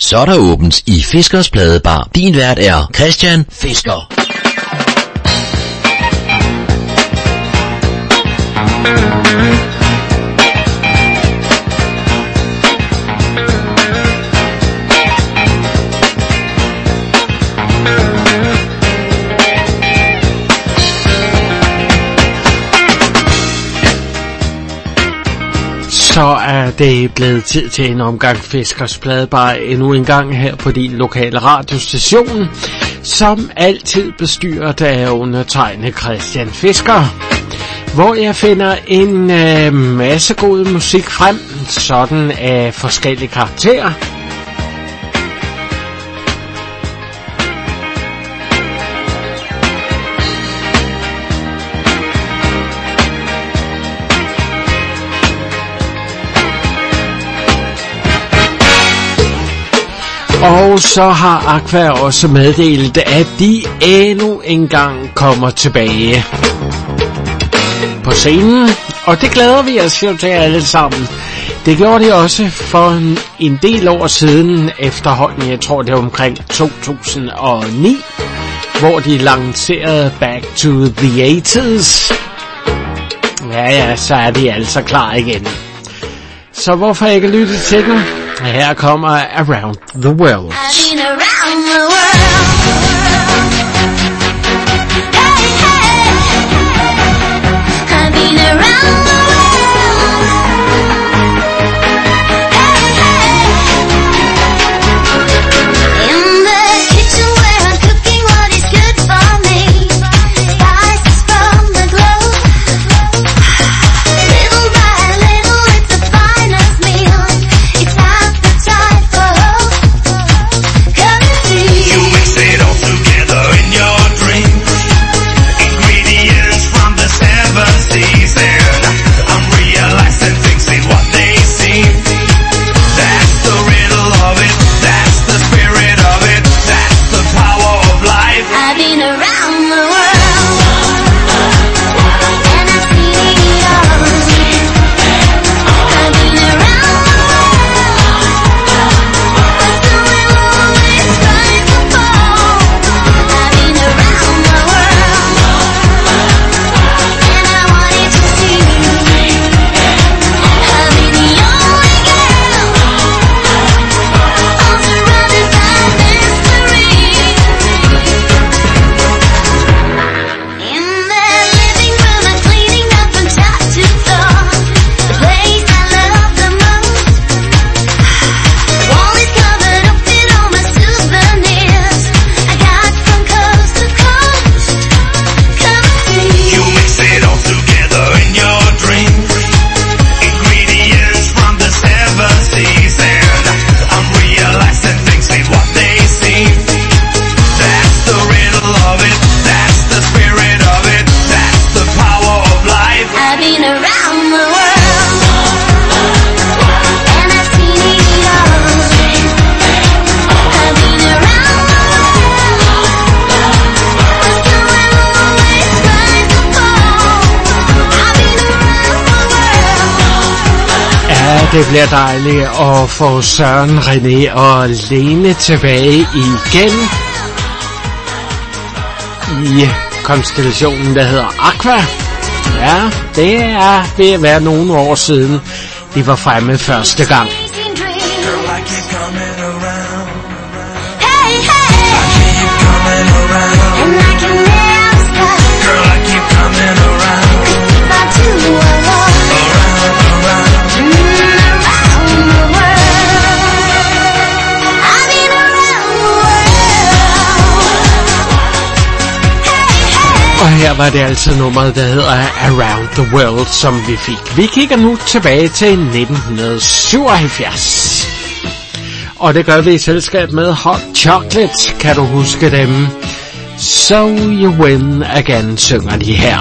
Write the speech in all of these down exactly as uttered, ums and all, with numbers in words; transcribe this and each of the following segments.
Så er der åbent i Fiskers Pladebar. Din vært er Christian Fisker. Så er det blevet tid til en omgang Fiskers Pladebar endnu en gang her på din lokale radiostation, som altid bestyret af undertegnet Christian Fisker, hvor jeg finder en øh, masse god musik frem, sådan af forskellige karakterer. Og så har Aqua også meddelt, at de endnu engang kommer tilbage på scenen. Og det glæder vi os jo til alle sammen. Det gjorde de også for en del år siden efterhånden. Jeg tror det var omkring to tusind og ni, hvor de lancerede Back to the eighties. Ja ja, så er de altså klar igen. Så hvorfor ikke lytte til den? Her kommer Around the World. I've been around the world. Hey, hey. I've been around the world. Hey, hey. In the kitchen where I'm cooking what is good for me. Spices from the globe. Little by little it's the finest meal. It's appetite for hope. Come and see. You mix it all together in your dreams. Ingredients from the seven seas, and I'm realizing things ain't what they seem. That's the riddle of it. That's the spirit of it. That's the power of life. I've been around the world, and I've seen it all. I've been around the world, but the will always rise and fall. I've been around the world, and I wanted to see. I've been the only girl, all surrounded by mystery. In the living room I'm cleaning up from top to floor, the place I love the most. The wall is covered up in all my souvenirs I got from coast to coast. Come and see. You mix it all together in your dreams. Ingredients from the seven seas, and I'm realizing things ain't what they seem. That's the riddle of it. That's the spirit of it. That's the power of life. I've been around the world, and I've seen it all. I've been around the world, but the will always rise and fall. I've been around the world. Ja, det bliver dejligt at få Søren, René og Lene tilbage igen i konstellationen, der hedder Aqua. Ja, det er ved at være nogle år siden, de var fremme første gang. Amazing dream. Girl, I keep coming around. Hey, hey. Coming around. And I can never stop. Girl, I keep coming around. If I do, I walk Around, around. around the world. I've been around the world. Hey, hey. Og her var det altså nummeret, der hedder Around the World, som vi fik. Vi kigger nu tilbage til nitten syvoghalvfjerds. Og det gør vi i selskab med Hot Chocolate. Kan du huske dem? So You Win Again synger de her.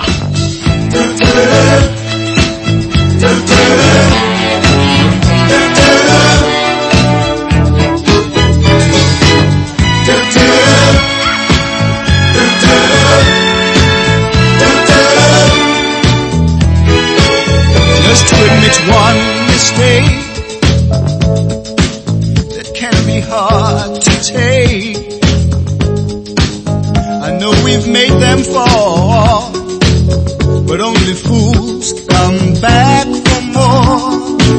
Just to admit one mistake that can be hard before, but only fools come back for more.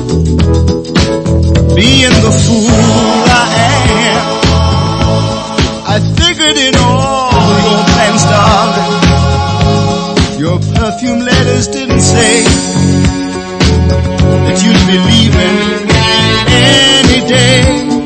Being the fool I am, I figured in all your plans, darling. Your perfume letters didn't say that you'd be leaving any day.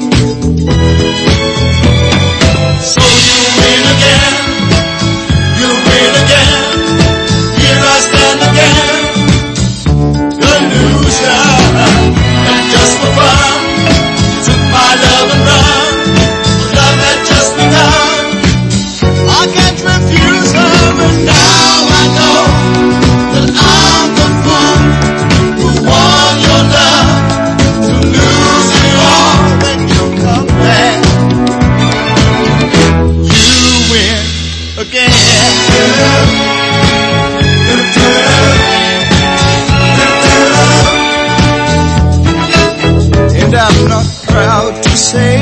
So you win again, you win again. Here I stand again, the loser. And just for fun, you took my love and run. Love had just begun. I can't refuse her, and now I know that I'm the fool who won your love, to lose it all when you come back. You win again. And I'm not proud to say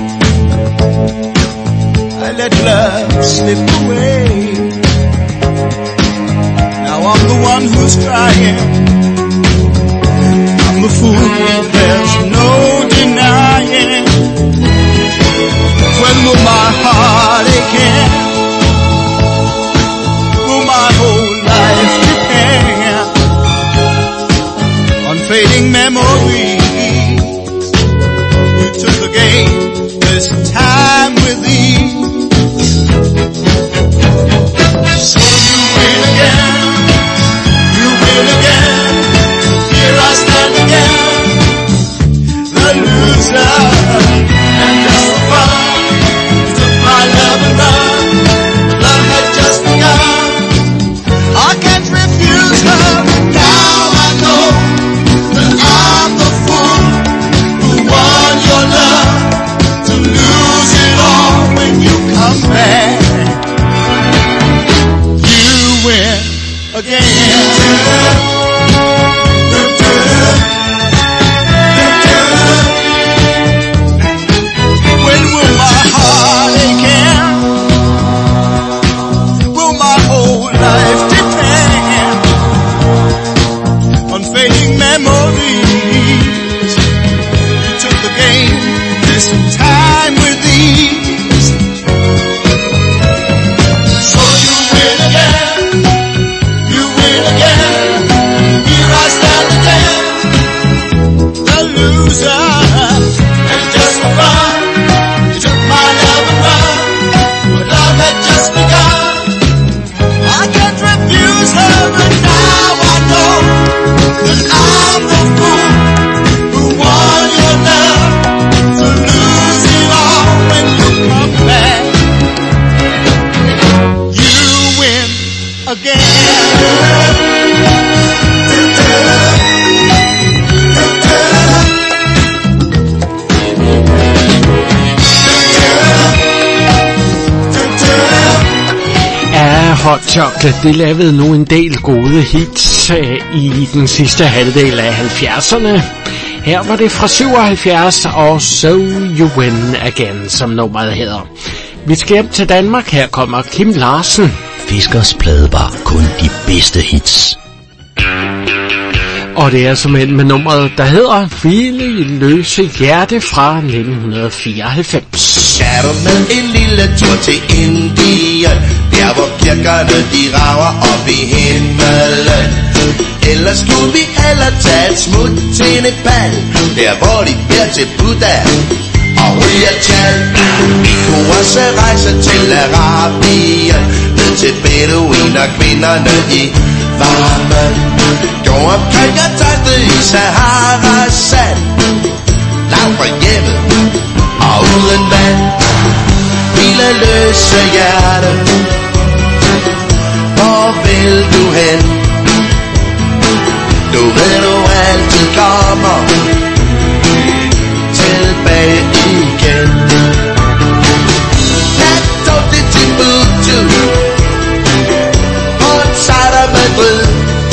I let love slip away. Now I'm the one who's crying, I'm the fool, there's no denying. When will my heart again? Will my whole life depend on fading memories? You took the game this time with ease. So you win again, you win again. Here I stand again, the loser. And just for fun, you took my love and run. Love had just begun. I can't refuse her, and now I know that I'm the fool who won your love, to lose it all when you come back. You win again. When will my heart again? Will my whole life depend on fading memories? You took the game this time with ease. So you win again, you win again. Here I stand again, the loser. And just for fun, you took my love and run. But love had just begun. I can't refuse her, and now I know that I'm the fool who won your love, to lose it all when you come back. You win again. Ja, Hot Chocolate, det lavede nu en del gode hits øh, i den sidste halvdel af halvfjerdserne. Her var det fra syvoghalvfjerds, og So You Win Again, som nummeret hedder. Vi skal hjem til Danmark, her kommer Kim Larsen. Fiskers pladebar, kun de bedste hits. Og det er simpelthen med nummeret, der hedder Hvile løse hjerte fra nitten fireoghalvfems. Er du med en lille tur til Indien, der hvor kirkerne de rager op i himlen? Eller skulle vi hellere tage et smut til Nepal, der hvor de beder til Buddha og ryger tal? Vi kunne også rejse til Arabien, ned til beduiner, kvinderne i varmen. Gå omkring og tørste i Saharas sand, langt fra hjemmet og uden vand. Hvile løse hjerte, hvor vil du hen? Du ved du altid kommer tilbage igen. Nat tog det til Timbuktu, Port Said og Madrid,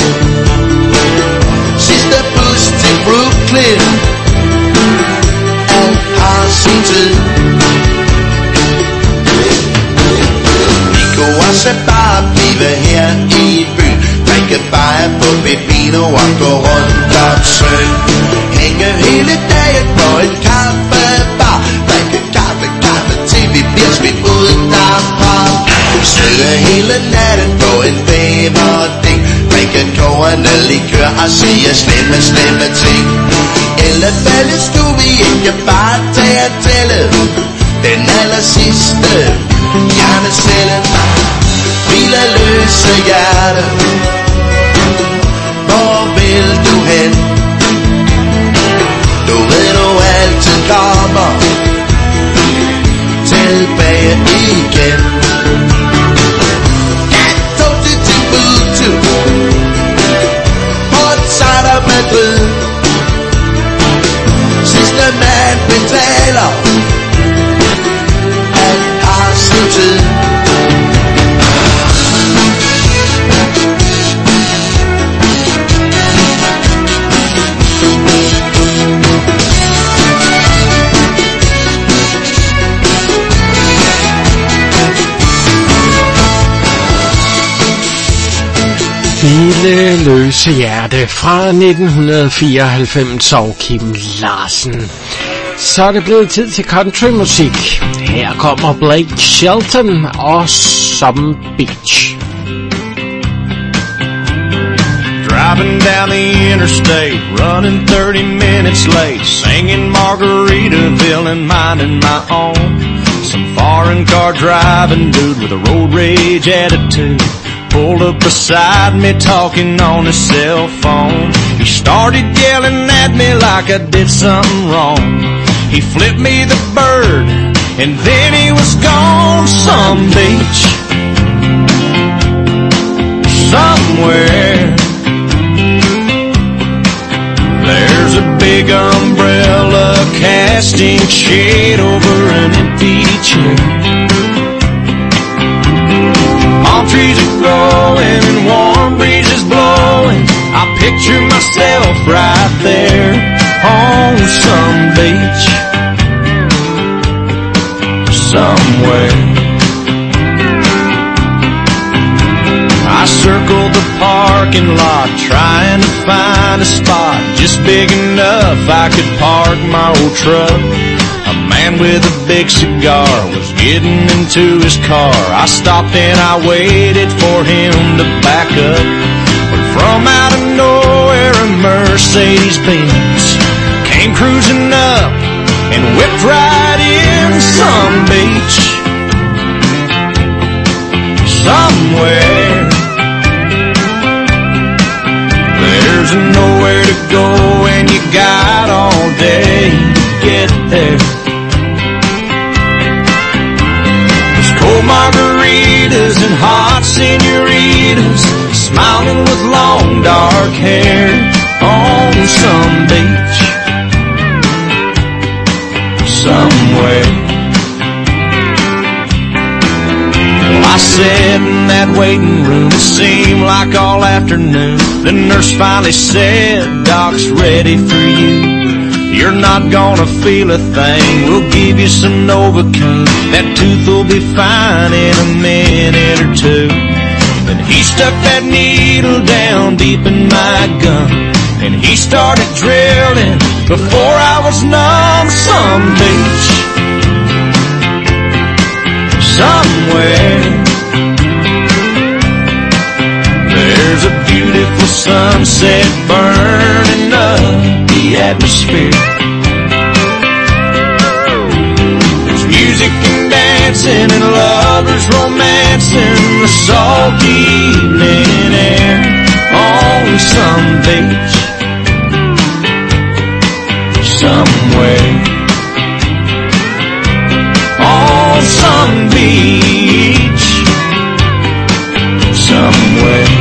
sidste bus til Brooklyn. Alt har sin tid. Vi kunne også bare blive livet her i byen. Drikke bajer på Pepino og gå rundt om søen. Hænge hele dagen på en kaffebar. Drikke kaffe, kaffe til vi bliver smidt ud derfra. Sidde hele natten på en fæverding. Drikke kogende likør og sige slemme, slemme ting. Eller fælde skulle vi ikke bare tage at tælle den aller sidste hjernecelle. Hvile løse hjerte, hvor vil du hen? Du ved du altid kommer tilbage igen. Jeg tog det til Timbuktu, Port Said og Madrid. Sidste mand betaler, alt har sin tid. Hvile løse hjerte fra nitten fireoghalvfems og Kim Larsen. Så er det blevet tid til countrymusik. Her kommer Blake Shelton og Some Beach. Driving down the interstate, running thirty minutes late, singing Margaritaville and minding my own. Some foreign car driving dude with a road rage attitude pulled up beside me talking on his cell phone. He started yelling at me like I did something wrong. He flipped me the bird and then he was gone. Some beach somewhere, there's a big umbrella casting shade over an empty chair. Palm trees are growing and warm breezes blowing. I picture myself right there on some beach somewhere. I circled the parking lot trying to find a spot just big enough I could park my old truck. A man with a big cigar was getting into his car. I stopped and I waited for him to back up. But from out of nowhere a Mercedes-Benz came cruising up and whipped right in. Some beach somewhere, there's nowhere to go and you got all day to get there. There's cold margaritas and hot senoritas smiling with long dark hair on some beach somewhere. Well, I sat in that waiting room, it seemed like all afternoon. The nurse finally said, Doc's ready for you. You're not gonna feel a thing, we'll give you some Novocaine. That tooth will be fine in a minute or two. Then he stuck that needle down deep in my gum, and he started drilling before I was numb. Some beach somewhere, there's a beautiful sunset burning up the atmosphere. There's music and dancing and lovers romancing the salty evening air on some beach somewhere, on some beach somewhere.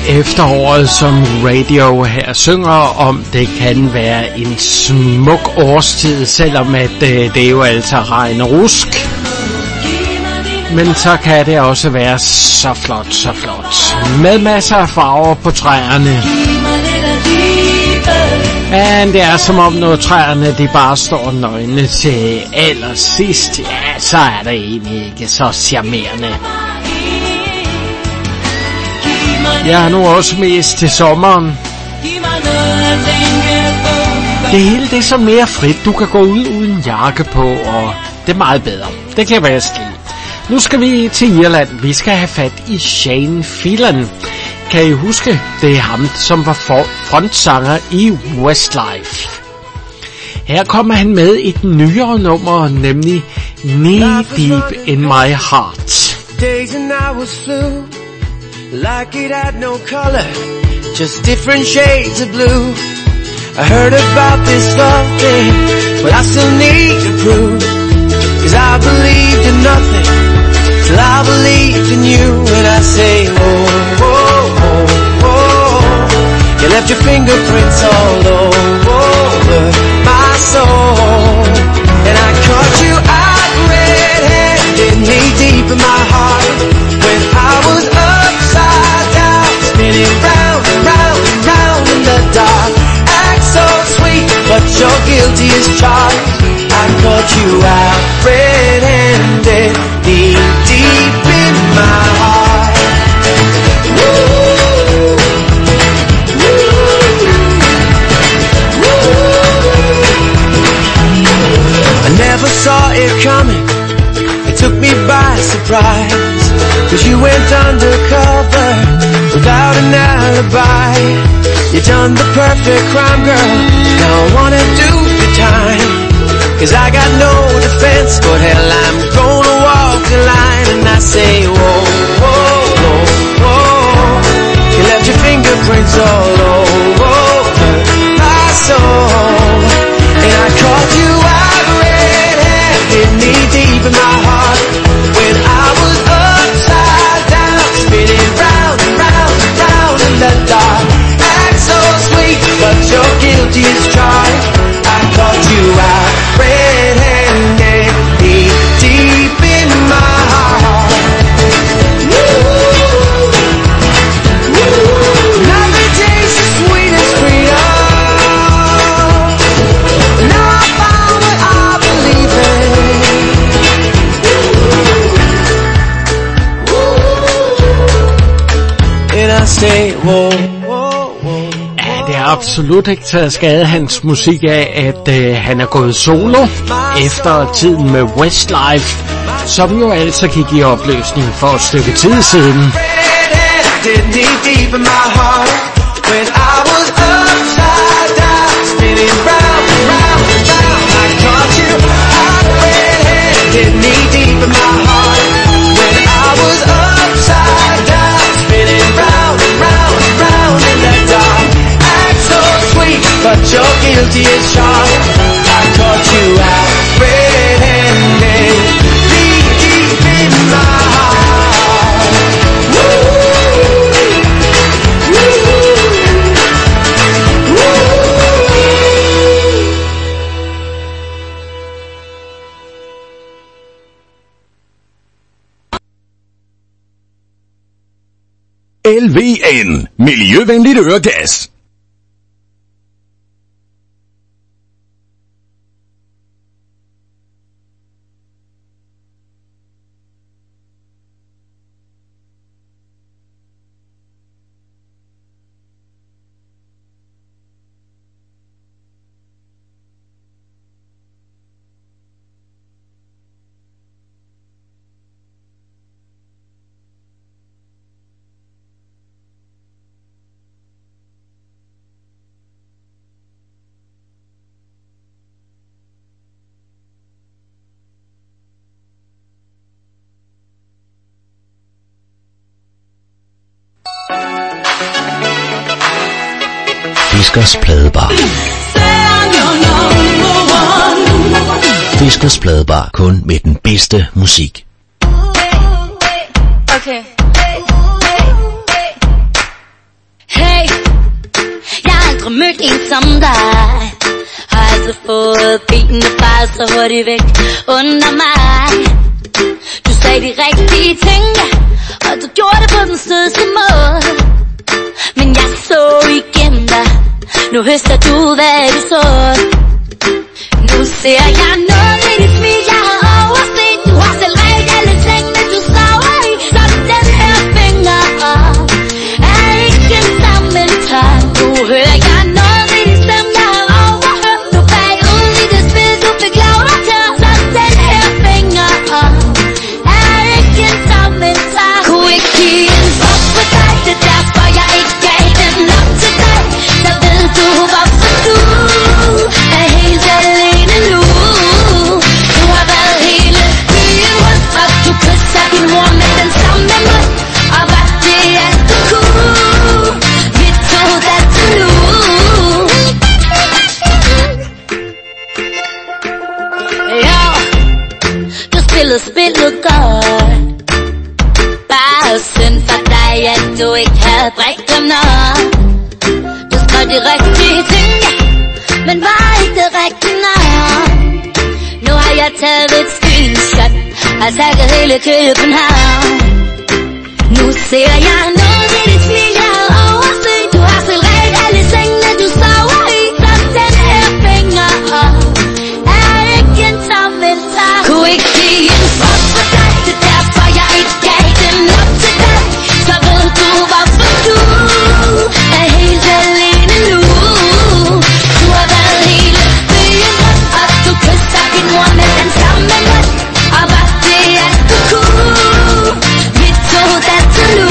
efteråret, som Radio her synger om. Det kan være en smuk årstid, selvom at øh, det jo altså regner rusk. Men så kan det også være så flot, så flot. Med masser af farver på træerne. Men det er som om, når træerne de bare står nøgne til allersidst, ja, så er det egentlig ikke så charmerende. Jeg er nu også mest til sommeren. Det hele det er så mere frit. Du kan gå ud uden jakke på, og det er meget bedre. Det kan være skidt. Nu skal vi til Irland. Vi skal have fat i Shane Phelan. Kan I huske? Det er ham, som var frontsanger i Westlife. Her kommer han med i et nyere nummer, nemlig Knee Deep in My Heart. Days and hours flew like it had no color, just different shades of blue. I heard about this love thing, but I still need to prove, 'cause I believed in nothing till I believed in you. And I say, oh, oh, oh, oh, you left your fingerprints all over my soul. And I caught you out red-handed, knee deep in my heart, when I was upside down, spinning round and round and round in the dark. Act so sweet, but you're guilty as charged. I caught you out red-handed, knee deep in my heart. Woo, I never saw it coming, it took me by surprise, 'cause you went undercover without an alibi. You done the perfect crime, girl, now I wanna do the time, 'cause I got no defense, but hell, I'm gonna walk the line. And I say, whoa, whoa, whoa, whoa, you left your fingerprints all over my soul. And I caught you out red-handed, knee deep in my heart, when I was upside down, spinning round and round and round in the dark. Act so sweet, but you're guilty as charged. I caught you out red-handed, knee deep in my heart. Woo, woo. Nothing tastes as sweet as freedom. Now I found what I believe in. Woo, and I say, whoa, whoa, whoa. Det er absolut ikke taget skade hans musik af, at øh, han er gået solo efter tiden med Westlife, som jo altså gik i opløsning for et stykke tid siden. But you're guilty as charged. I caught you out red-handed, deep, deep in my heart. Woo, L V N, miljøvenligt øregas. Fiskers Pladebar. Fiskers Pladebar, kun med den bedste musik. Okay. aldrig mødt en som dig. Har altså fået benene bare så hurtigt væk under mig. Du sagde de rigtige ting, og du gjorde det på den sødeste måde. Men jeg så igennem dig, nu høster du hvad du så. Nu ser jeg noget ved dit smil, jeg har overset. Du har selv ret alle tingene du sover i. Så den her finger er ikke en sammentræk. Nu hører jeg noget ved dit stemme, jeg har overhørt. Nu bagud i det spil, du fik lov dig til. Så den her finger er ikke en sammentræk. Kunne ikke give en fuck på dig, det er derfor jeg ikke gav den op til dig. Så ved du hvorfor du er helt alene nu. Du har været hele byen rundt, og du kysser din mor med den samme mund. Og var det at du kunne, vi tog dig til nu. Ja, du spillede spillet godt. Bare synd for dig, at du ikke havde brækt dem nok. Du skrev de rigtige ting, men var ikke det rigtige nok. Nu har jeg taget et screenshot og tagget hele København. Nu ser jeg noget i dit smil, jeg har overset. Du har selv ret alle sengene du sover i. Så den her finger er ikke en sammentræk. Kunne ikke give en fuck for dig, det er derfor jeg ikke gav den op til dig. Så ved du hvorfor du er helt alene nu. Du har været hele byen rundt, og du kysser din mor med den samme mund. Og var det at du kunne, vi tog dig til nu.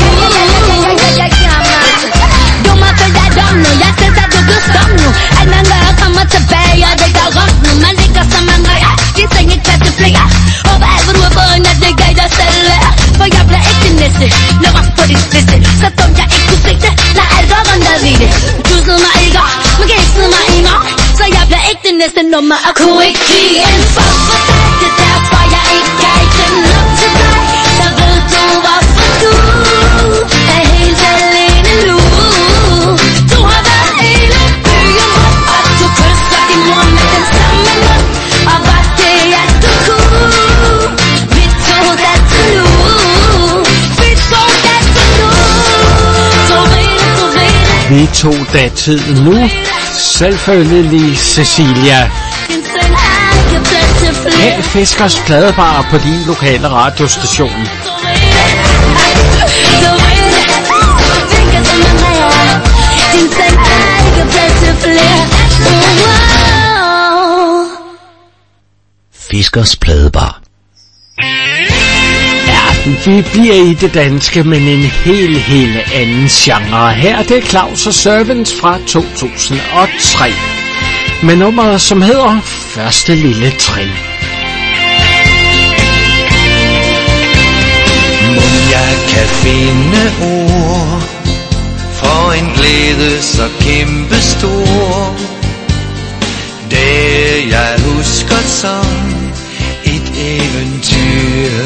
Du må føle dig dum nu, jeg synes at du bliver stum nu. Alt man gør kommer tilbage, og det går rundt nu. Man ligger som man røger, de seng ikke plads til flere. Håber alt hvad du har fået, at det gav dig selv lære. For jeg bliver ikke det næste, lå os på dit liste. Så dumt jeg ikke kunne se det, lad alt gå rundt og vide. Du sidder mig i går, man kan ikke sidde mig i morgen. Så jeg bliver ikke det næste nummer, og kunne ikke give en fuck for dig. Det er derfor jeg ikke gav den op til dig. Så ved du hvorfor du er helt alene nu. Du har været hele byen rundt, og du kysser din mor med den samme mund. Og var det at du kunne, vi tog dig til nu. Vi tog dig til nu. Så ved det, så ved det. Vi tog da tiden nu. Selvfølgelig Cecilia. Her Fiskers Pladebar på din lokale radiostation. Fiskers Pladebar. Ja, vi bliver i det danske, men en helt, helt anden genre. Her det er Claus og Servants fra to tusind og tre. Med nummeret, som hedder Første Lille Trin. Mon jeg kan finde ord for en glæde så kæmpestor. Det jeg husker som et eventyr.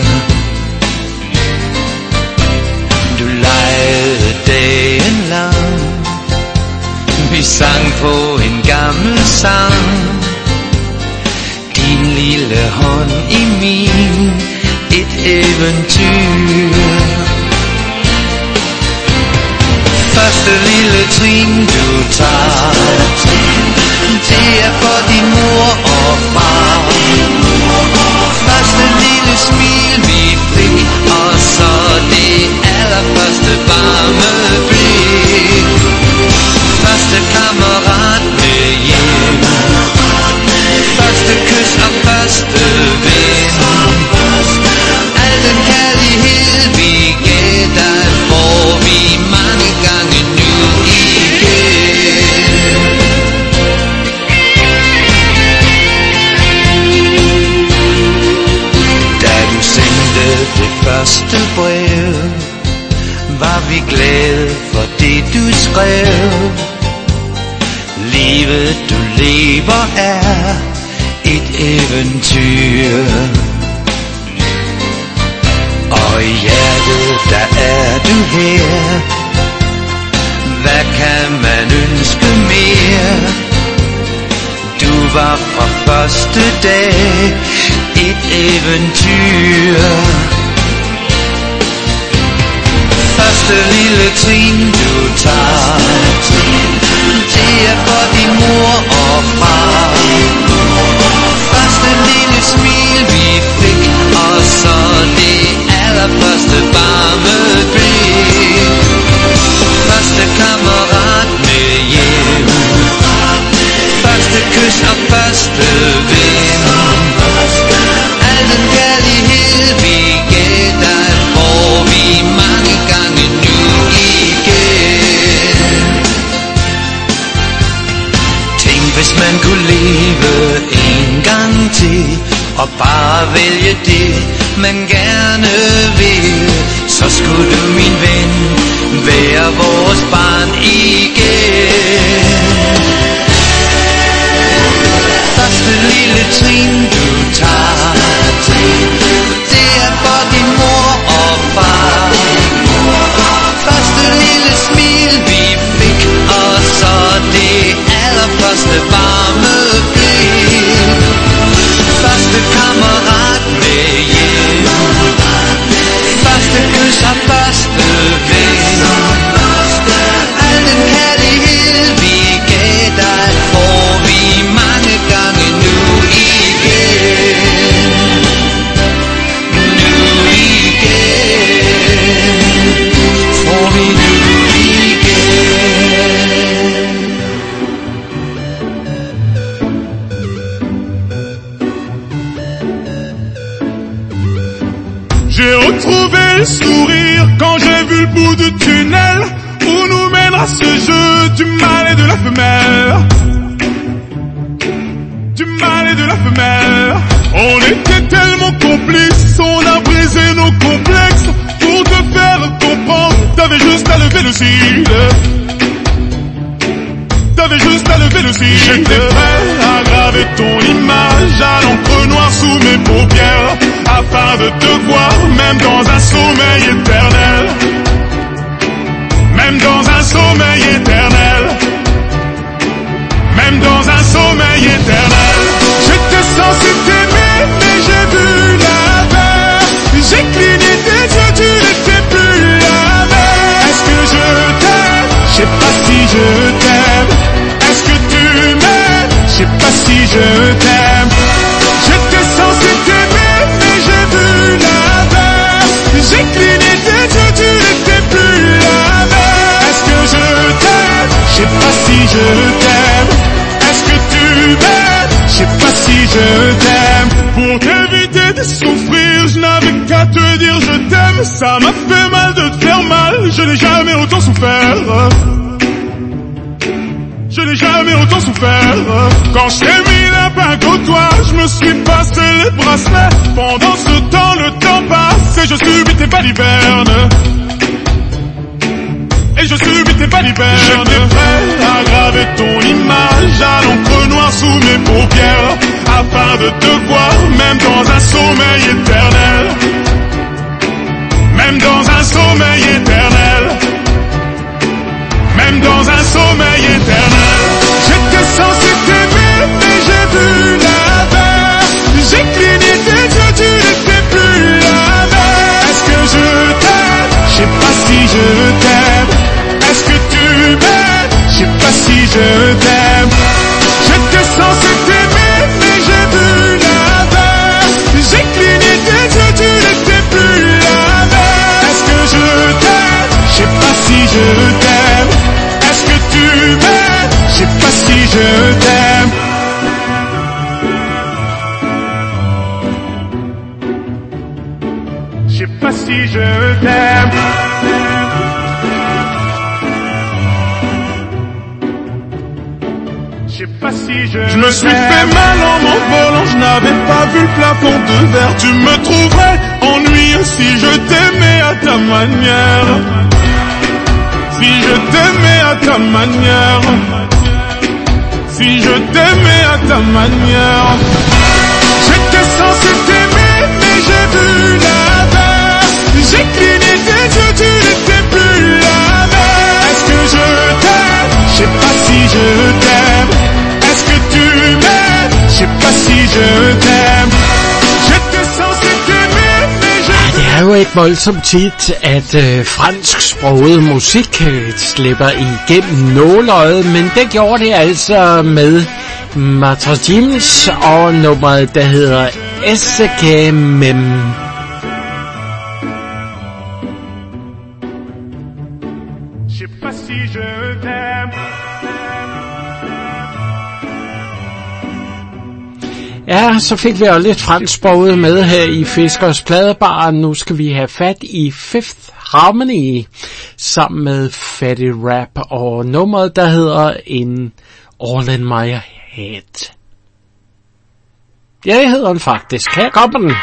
Du legede dagen lang, vi sang på en gammel sang. Din lille hånd i min, et eventyr. Første lille trin du tager, det er for din mor og far. Første lille smil vi fik, og så det allerførste varme blik. Første kammerat med hjem, første kys og første ven. Al den kærlighed vi gav dig, får vi mange gange nu igen. Da du sendte det første brev, var vi glade for det du skrev. Livet du lever er et eventyr. Og i hjertet der er du her. Hvad kan man kan ønske mere. Du var fra første dag et eventyr. Første lille trin du tager, det er for din mor og far. Første lille smil vi fik, og så det allerførste varme blik. Første kammerat med hjem, første kys og første ven. Al den kærlighed vi gav dig, får vi mange gange nu igen. Tænk hvis man kunne leve en gang til, og bare vælge det man gerne vil. Så skulle du min ven være vores barn igen. Første lille trin du tager, det er for din mor og far. Første lille smil vi fik, og så det allerførste varme blik. Første kammerat med hjem, første kys og første ven. Al den kærlighed vi gav dig, får vi mange gange nu igen. Nu igen, får vi nu igen. J'ai retrouvé le sourire quand j'ai vu le bout du tunnel où nous mènera ce jeu du mâle et de la femelle. Du mâle et de la femelle. On était tellement complices, on a brisé nos complexes. Pour te faire comprendre, t'avais juste à lever le cil. T'avais juste à lever le cil. J'étais prêt à graver ton image à l'encre noire sous mes paupières, afin de te voir même dans un sommeil éternel. Même dans un sommeil éternel. Même dans un sommeil éternel. J'étais censé t'aimer, mais j'ai vu l'inverse. J'ai cligné tes yeux, tu n'étais plus la même. Est-ce que je t'aime? Je sais pas si je t'aime. Est-ce que tu m'aimes? Je sais pas si je t'aime. J'étais censé t'aimer, mais j'ai vu l'inverse. J'ai cligné tes yeux, tu n'étais plus la même. Est-ce que je t'aime? Je sais pas si je t'aime. Est-ce que tu m'aimes? Je sais pas si je t'aime. Pour t'éviter de souffrir, je n'avais qu'à te dire je t'aime. Ça m'a fait mal de te faire mal, je n'ai jamais autant souffert. Je n'ai jamais autant souffert. Quand je t'ai mis la bague au doigt, je me suis passé les bracelets. Pendant ce temps, le temps passe et je subis tes balivernes. Et je subis tes balivernes. J'étais prêt à graver ton image à l'encre noire sous mes paupières, afin de te voir même dans un sommeil éternel. Même dans un sommeil éternel. Même dans un sommeil éternel. J'étais censé t'aimer, mais j'ai vu l'inverse. J'ai cligné tes yeux, tu n'étais plus la même. Est-ce que je t'aime? Je sais pas si je t'aime. Est-ce que tu m'aimes? Je sais pas si je t'aime. J'étais censé t'aimer, mais j'ai vu l'inverse. J'ai cligné tes yeux, tu n'étais plus la même. Est-ce que je t'aime? Je sais pas si je t'aime. Est-ce que tu m'aimes? Je sais pas si je t'aime. Je sais pas si je t'aime. Je sais pas si je Je me suis fait mal en m'envolant, je n'avais pas vu le plafond de verre. Tu me trouverais ennuyeux si je t'aimais à ta manière. Si je t'aimais à ta manière. Si je t'aimais à ta manière. J'étais censé t'aimer, mais j'ai vu l'inverse. J'ai cligné tes yeux, tu n'étais plus la même. Est-ce que je t'aime? Je sais ikke voldsomt tit, at øh, fransksproget musik øh, slipper igennem nåløjet, men det gjorde det altså med Matre James og nummeret, der hedder S K M M. Je sais pas si je t'aime. Ja, så fik vi jo lidt fransksproget med her i Fiskers Pladebar. Nu skal vi have fat i Fifth Harmony sammen med Fatty Rap og nummeret, der hedder In All In My Head. Ja, det hedder den faktisk. Her kommer den.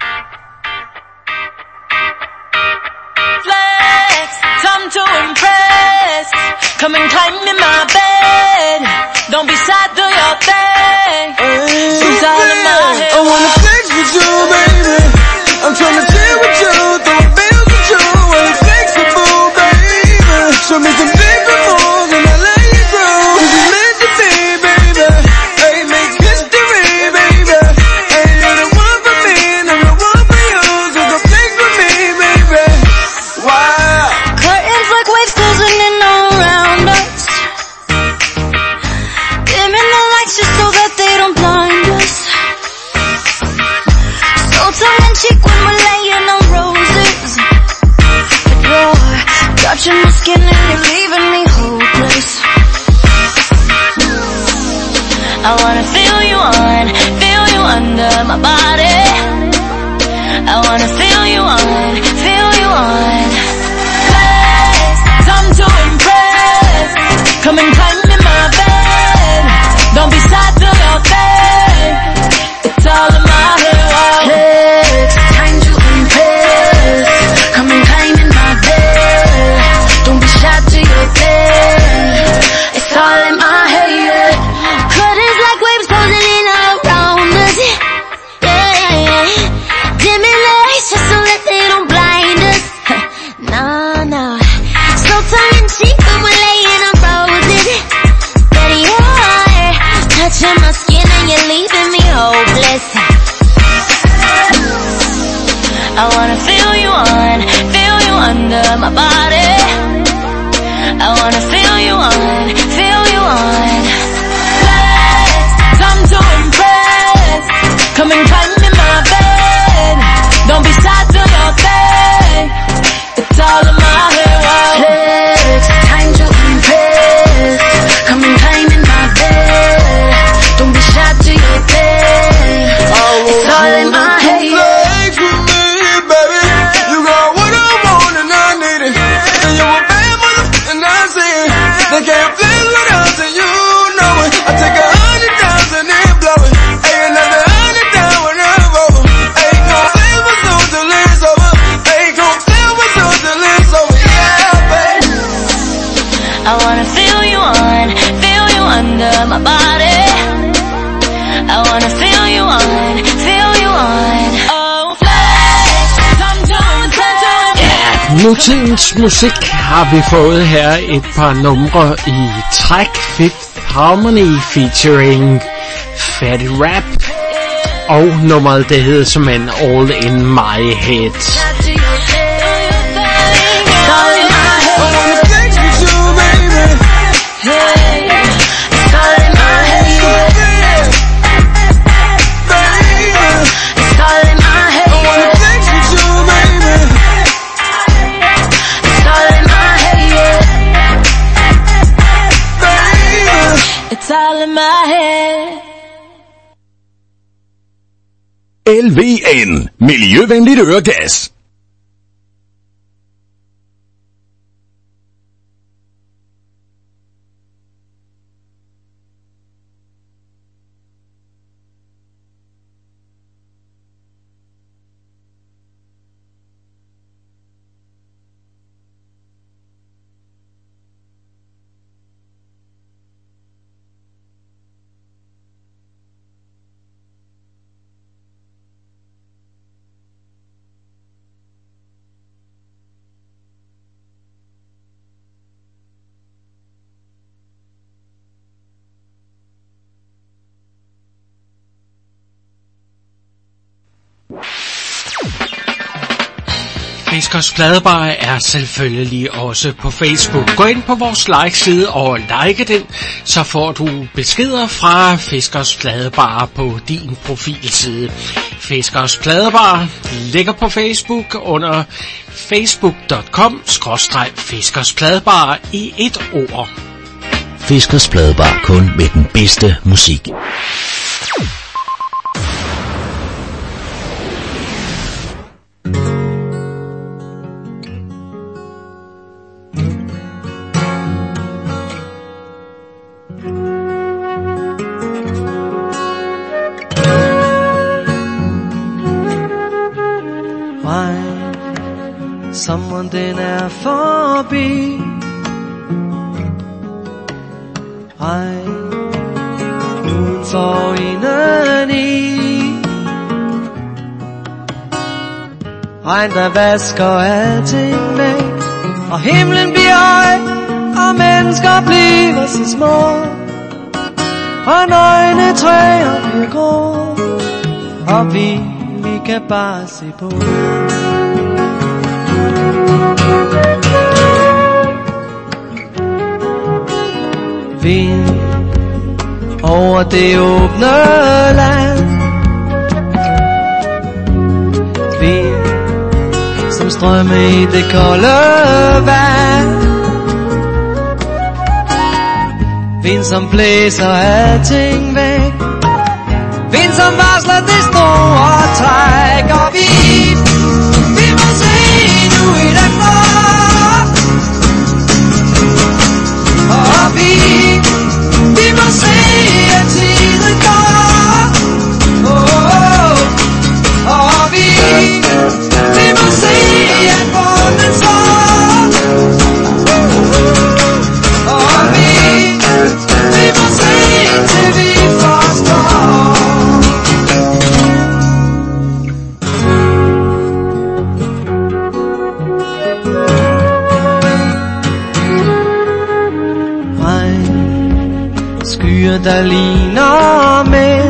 Flex, time to impress. Come and climb in my bed. Don't be sad, do your thing. It's all in my head. I wanna flex with you, baby. I'm tryna chill with you, throw bills with you. I'm flexible, baby. Show me some different moves and I'll let you through. Cause it's meant to be, baby. Hey, make history, baby. Hey, you're the one for me and I'm the one for you. So come flex with me, baby. Wow. Curtains like waves closing in around us. Dimming the lights just so that they don't blind us. So tongue in cheek when we're laying on roses. But you're touching my skin and you're leaving me hopeless. I wanna feel you on, feel you under my body. I wanna feel you on, feel you on. Flex, time to impress. Come and climb in my bed. Don't be sad, do your thing. It's all in my head. Wow. Flex, time to impress. Come and climb in my bed. Don't be shy to your thing. It's all in my head, yeah. Curtains like waves closing in around us. Yeah, yeah, yeah. Dimming the lights just so that they don't blind us. Nah, nah. Slow tongue in cheek when we're laying on roses. But you're touching my skin and you're leaving me hopeless. I wanna feel you on, feel you under my body. I wanna feel you on, feel you on. Flex, time to impress. Come and climb in my bed. Don't be sad, do your thing. It's all in my head. Wow. Flex, time to impress. Come and climb in my bed. Don't be shy to your thing. It's all in my head, yeah. Flex with me, baby. You got what I want and I need it. And you're a bad mother and I see it. They can't flex without it, you know it. I take a hundred thousand and blow it. Hey, another hundred thousand when I'm over. Hey, gon' flex my soul till it's over. Hey, gon' flex my soul till it's over. Yeah, baby. I wanna feel you on, feel you under my body. I wanna feel you on, feel you on. Oh, flex, time to impress. Nutidens musik har vi fået her et par numre i træk. Fifth Harmony featuring Fatty Rap og nummeret, det hedder som en All In My Head. It's all in my head. L V N. Miljøvenligt øregas. Fiskers Pladebar er selvfølgelig også på Facebook. Gå ind på vores like-side og like den, så får du beskeder fra Fiskers Pladebar på din profilside. Fiskers Pladebar ligger på Facebook under facebook punktum com skråstreg Fiskers Pladebar i et ord. Fiskers Pladebar, kun med den bedste musik. Someone den er forbi. Hej, uden for indeni. Regn der vasker alting væk, og himlen bliver høj, og mennesker bliver så små, og nøgne træer bliver grå, og vi, vi kan bare se på. Vind over det åbne land, vind som strømmer i det kolde vand, vind som blæser alting væk, vind som varsler det store træk, og vi, vi må se nu i den blå, og vi, vi må se at tiden går, oh, oh, og vi, vi må se at månen står, og vi, vi må se til vi forstår. Skyer der ligner mænd,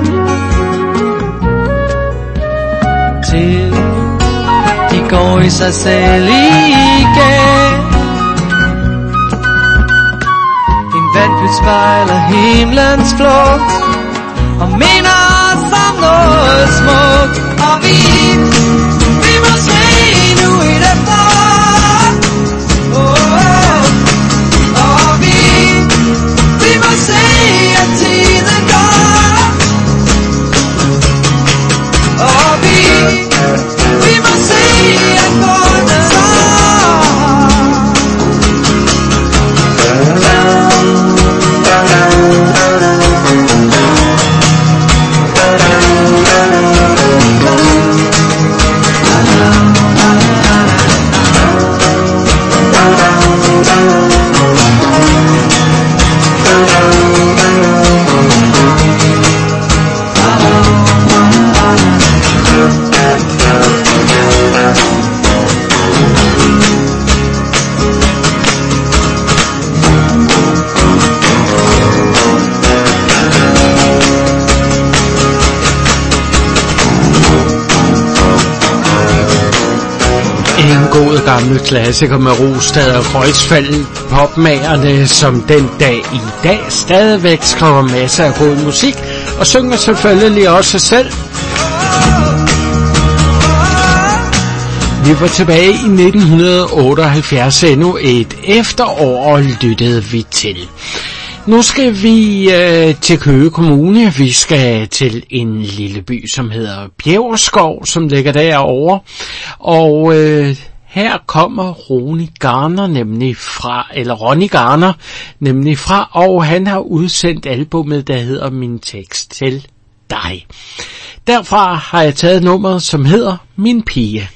til de går i sig selv igen. En vandpyt spejler himlens flugt og minder os om noget smukt, og vi, vi må se nu i det blå, oh, oh, og vi, vi må se at tiden går, og vi, vi må se at månen står. God gammel klassiker med Rostad og Kreuzfeld, popmagerne, som den dag i dag stadigvæk skriver masser af god musik og synger selvfølgelig også sig selv. Vi var tilbage i nitten otteoghalvfjerds, endnu et efterår lyttede vi til. Nu skal vi øh, til Køge Kommune. Vi skal til en lille by, som hedder Bjæverskov, som ligger derovre. Og øh, her kommer Ronny Garner nemlig fra, eller Ronny Garner nemlig fra, og han har udsendt albumet, der hedder Min tekst til dig. Derfra har jeg taget nummeret, som hedder Min pige.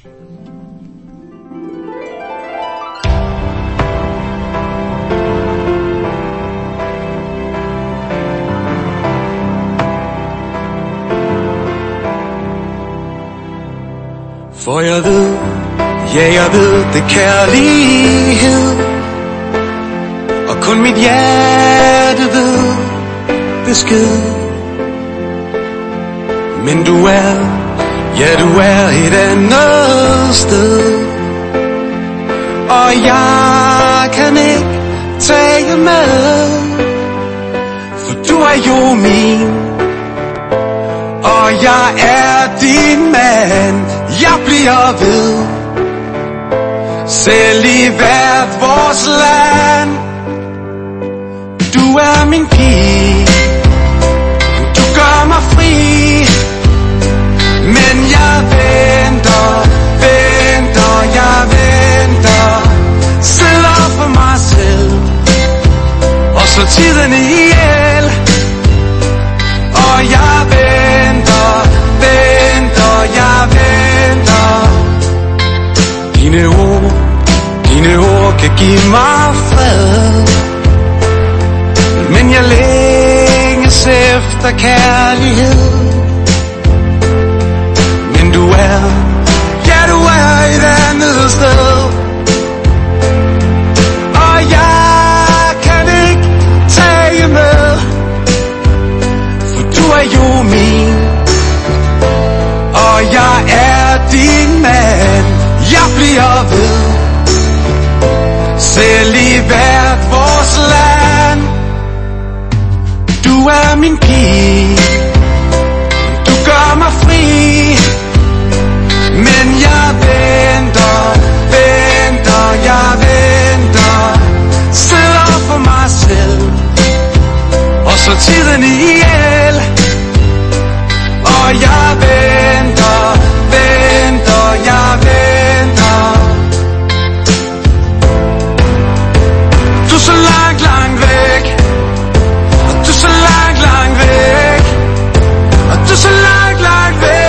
For jeg ved, ja jeg ved, det kærlighed, og kun mit hjerte ved besked. Men du er, ja du er et andet sted, og jeg kan ikke tage med, for du er jo min, og jeg er din mand. Jeg bliver ved, selv i hvert vores land. Du er min pige, du gør mig fri, men jeg venter, venter, jeg venter, sidder for mig selv, og så tiden ihjel. Og jeg venter, venter, jeg venter. Dine ord, dine ord kan give mig fred, men jeg længes efter kærlighed. Men du er, ja du er et andet sted, og jeg kan ikke tage med, for du er jo min, og jeg er din mand. Jeg bliver ved, selv i hvert vores land. Du er min pige, du gør mig fri, men jeg venter, venter, jeg venter, sidder for mig selv, og så tiden ihjel. Og jeg venter, venter, jeg venter. Du er så langt, langt væk, og du er så langt, langt væk, og du er så langt, langt væk.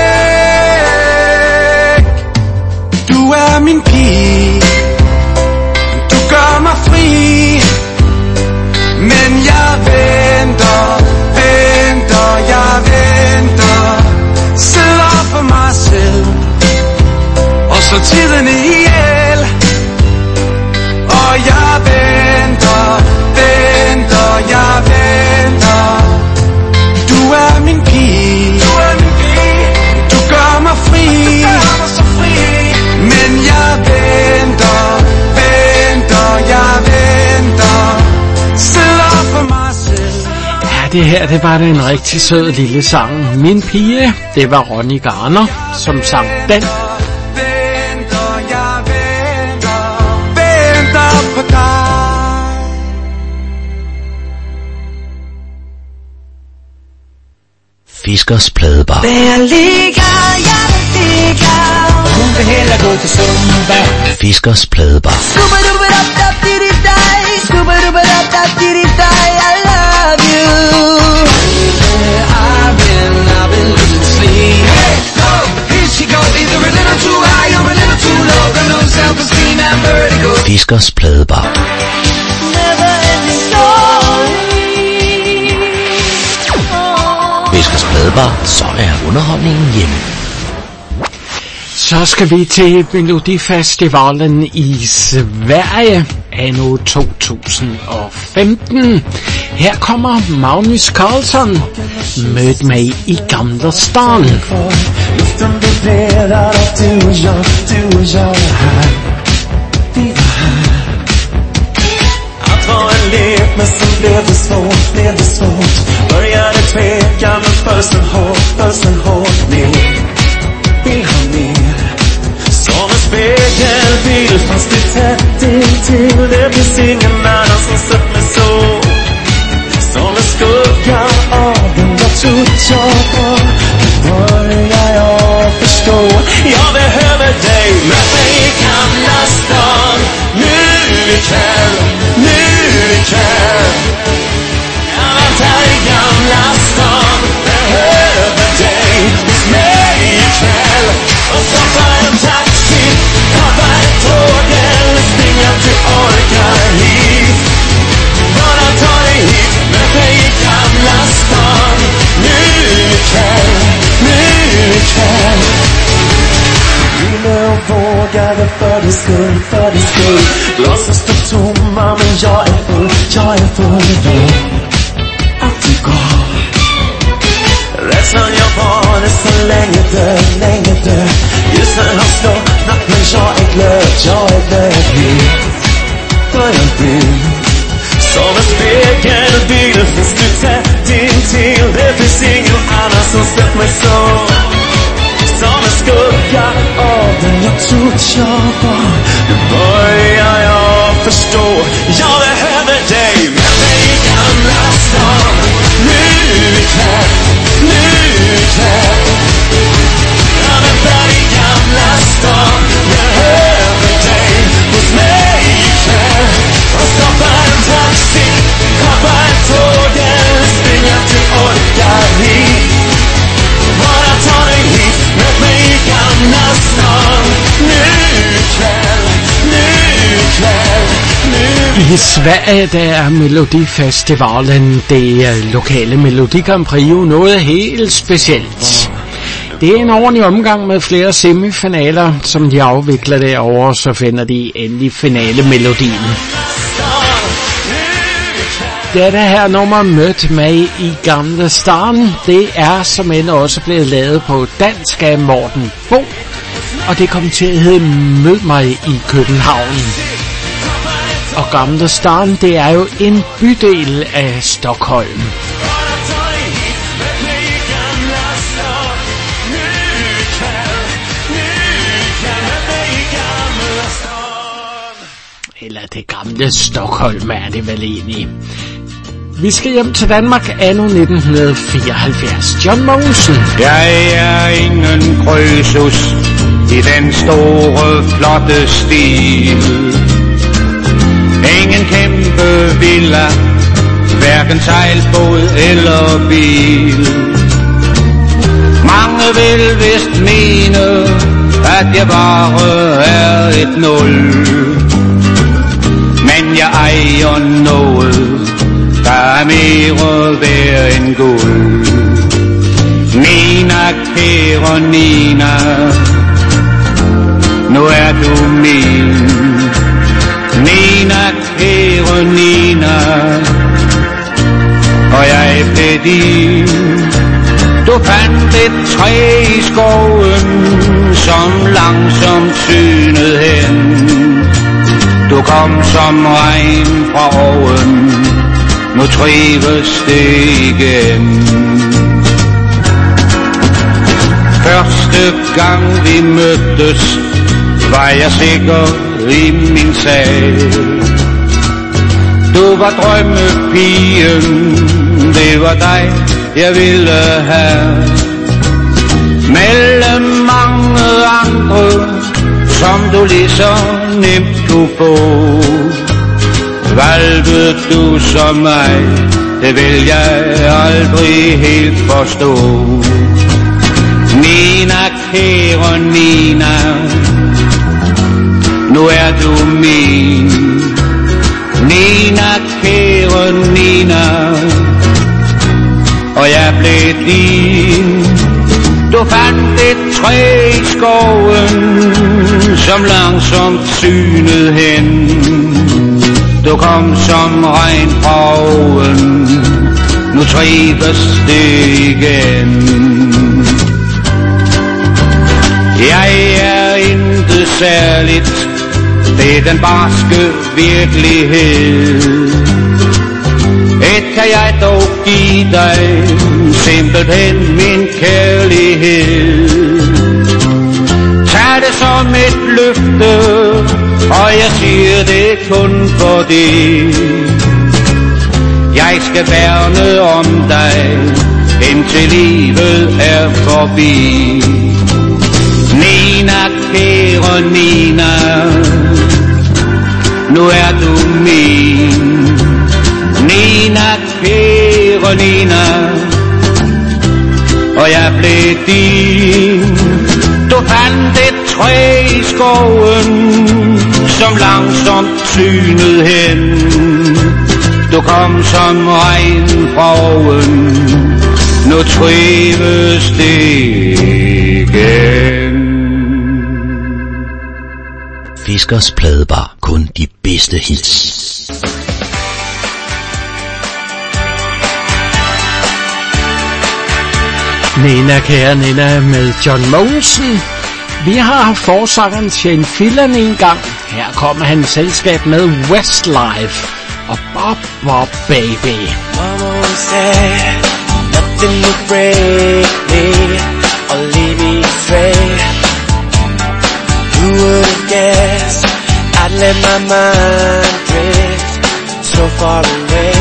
Du er min pige, du gør mig fri, men jeg venter, venter, jeg venter, sidder for mig selv, og så tiden ihjel. Og jeg venter, venter, jeg venter. Du er min pige, du er min pige, du gør mig fri, du gør mig så fri, men jeg venter, venter, jeg venter, sidder for mig selv. Ja, det her, det var en rigtig sød lille sang. Min pige, det var Ronny Garner, som sang den. Venter, jeg venter, venter på dig. Fiskers pladebar. Der ligger, ja, der ligger. Hun vil hellere gå til Zumba. Fiskers pladebar. Skubba-dubba-dub-dub-diddy-dig. Skubba-dubba-dub-dub-diddy-dig. I love you. I've been, I've been losing sleep. Hey, go, here she goes. Either a little too high or a little too low. Got no self-esteem and vertigo. Fiskers pladebar. Never ending story. Fiskers pladebar, så er underholdningen hjemme. Så skal vi til Melodifestivalen i Sverige anno to tusind og femten. Her kommer Magnus Carlsson, Mød mig i Gamla stan. Luften vibrerar och du och jag, du och jag är här. Vi var här. Att vara en lek men som blev det svårt, blev det svårt. Började tveka men föll sen hårt, föll sen hårt ner. Vill ha mer. Som en spegelbild fast det tätt intill. Det finns ingen annan som sett mig så. Som en skugga av den jag trott jag var. Nu börjar jag förstå. Jag behöver dig, möt mig i Gamla stan. Nu ikväll, nu ikväll. Jag väntar i Gamla stan. Behöver dig hos mig ikväll. Och stoppa en taxi, hoppa ett tåg eller springa till orka hit. Bara ta dig hit, möt mig i Gamla stan. Nu ikväll, nu ikväll. Ville och vågade för din skull, för din skull. Glasen står tomma men jag är full, jag är full då. Att du gav rädslan jag var det så længe dør, længe dør. Ljusen har slået, men jeg er glad, jeg er glad at blive. For jeg bliver som en spegelbil, hvis du tager din til. Det finns ingen annan som sett mig så. Som en skugga av den jag trodde jag var. Nu börjar jag förstå, jag behöver dig med mig i gamla stan. Nu ikväll, nu ikväll. Jag väntar i gamla stan. Jag behöver dig hos mig ikväll. Och stoppa en taxi, hoppa en tåg eller springa till Orkarvik. Bara ta dig hit med mig i gamla stan. Nu ikväll, nu ikväll, nu. I Sverige der er Melodifestivalen, det er lokale Melodi Grand Prix, jo noget helt specielt. Det er en ordentlig omgang med flere semifinaler, som de afvikler derovre, så finder de endelig finalemelodien. Dette her nummer Mødt mig i Gamle Stan, det er som end også blevet lavet på dansk af Morten Bo, og det kom til at hedde Mød mig i København. Og Gamle Stan, det er jo en bydel af Stockholm. Eller det gamle Stockholm er det vel egentlig. Vi skal hjem til Danmark anno nitten fireoghalvfjerds. John Mogensen. Jeg er ingen krøsus i den store flotte stil. Ingen kæmpe villa, hverken sejlbåd eller bil. Mange vil vist mene, at jeg bare er et nul. Men jeg ejer noget, der er mere værd end guld. Nina, kære Nina, nu er du min. Nina, kære Nina, og jeg blev din. Du fandt et træ i skoven, som langsomt synede hen. Du kom som regn fra oven, nu trives det igen. Første gang vi mødtes, var jeg sikker i min sag. Du var drømmepigen, det var dig, jeg ville have. Mellem mange andre, som du lige så nemt kunne få. Valgte du som mig, det vil jeg aldrig helt forstå. Nina, kære Nina, nu er du min. Nina, kære Nina, og jeg blev din. Du fandt et træ i skoven, som langsomt synede hen. Du kom som regn fra oven, nu trives det igen. Jeg er intet særligt, det er den barske virkelighed. Et kan jeg dog give dig, simpelthen min kærlighed. Tag det som et løfte, og jeg siger det kun for det. Jeg skal værne om dig, indtil livet er forbi. Nina, kære Nina, nu er du min. Nina, kære Nina, og jeg blev din. Du fandt et træ i skoven, som langsomt synede hen. Du kom som regn fra oven, nu trives det igen. Fiskers Pladebar, kun de bedste hits. Thank you. Nena, kære Nena med John Mogensen. Vi har haft forsangeren Shane Filan en gang. Her kommer han i selskab med Westlife og Bob Bob Baby. Mama said nothing would break me or leave me astray. Who would have guessed I'd let my mind drift so far away?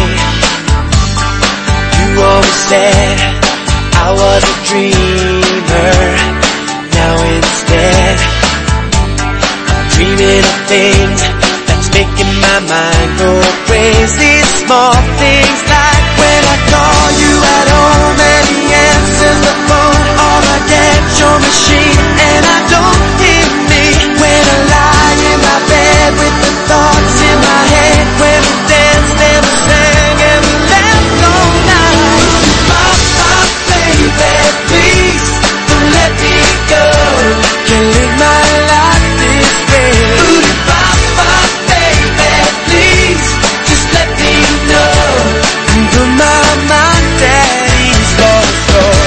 You always said I was a dreamer. Now instead I'm dreaming of things that's making my mind go crazy. Small things like when I call you at home and he answers the phone, or I get your machine and I don't hear me. When I lie in my bed with the thoughts in my head, when we danced and we sang and we laughed all night. Pop, pop, baby, please don't let me go. Can't live my life this way. Pop, pop, baby, please just let me know. And put my mind at ease for sure.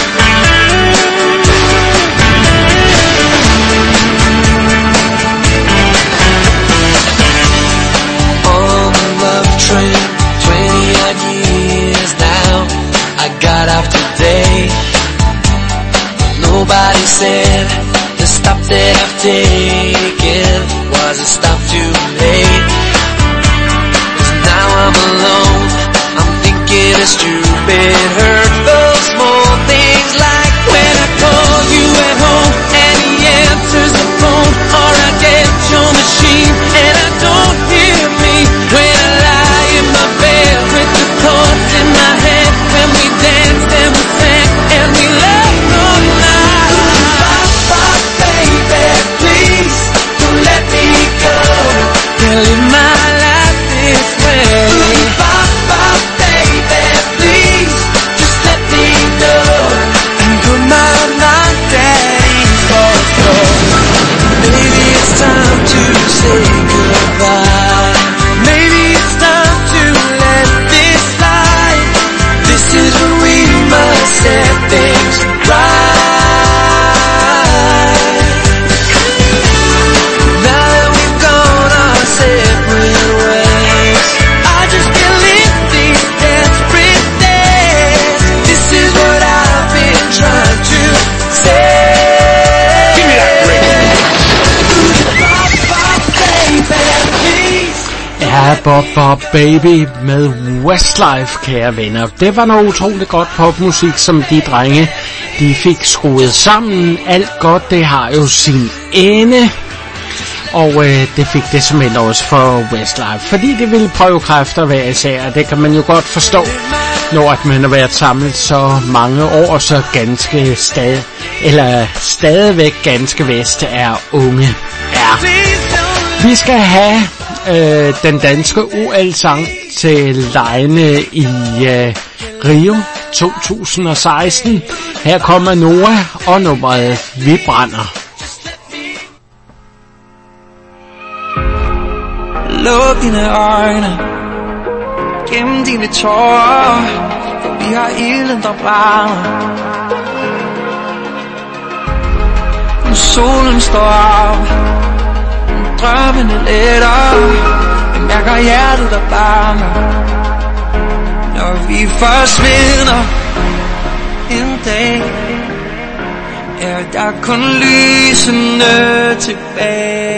On the love train, twenty odd years now, I got off today. Nobody said the stop that I've taken was a stop too late. 'Cause now I'm alone, I'm thinking of stupid, hurtful small things like when I call you at home and he answers the phone, or I get your machine and I don't hear me. When I lie in my bed with the thoughts in my head, when we danced and we sang and we laughed all night. Pop, pop, baby, please don't let me go. Can't live my life this way. Pop, pop, baby, please just let me know. And put my mind at ease for sure. Maybe it's time to say goodbye. Maybe it's time to let this slide. This is when we must set things right. Now that we've gone our separate ways, I just can't live these desperate days. This is what I've been trying to say. Give me that ring. Pop, pop, baby, please. Ja, Bob Bob Baby med Westlife, kære venner. Det var noget utroligt godt popmusik, som de drenge, de fik skruet sammen. Alt godt, det har jo sin ende. Og øh, det fik det simpelthen også for Westlife, fordi det ville prøve kræfter hver især. Det kan man jo godt forstå, når at man har været samlet så mange år, så ganske stad, eller stadigvæk ganske vest er unge. Ja. Vi skal have øh, den danske O L-sang til legene i øh, Rio to tusind og seksten. Her kommer Noah og nummeret Vi Brænder. Luk dine øjne, gem dine tårer, for vi har ilden, der brænder. Når solen står op, drømmene letter, jeg mærker hjertet, der banker. Når vi forsvinder en dag, er der kun lysende tilbage.